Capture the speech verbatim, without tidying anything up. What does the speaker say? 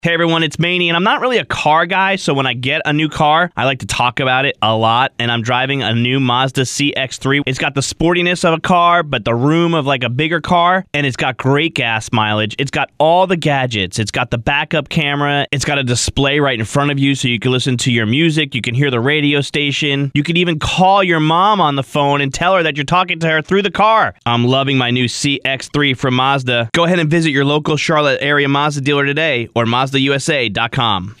Hey everyone, it's Maney, and I'm not really a car guy, so when I get a new car, I like to talk about it a lot, and I'm driving a new Mazda C X three. It's got the sportiness of a car, but the room of like a bigger car, and it's got great gas mileage. It's got all the gadgets. It's got the backup camera. It's got a display right in front of you so you can listen to your music. You can hear the radio station. You can even call your mom on the phone and tell her that you're talking to her through the car. I'm loving my new C X three from Mazda. Go ahead and visit your local Charlotte area Mazda dealer today or Mazda U S A dot com.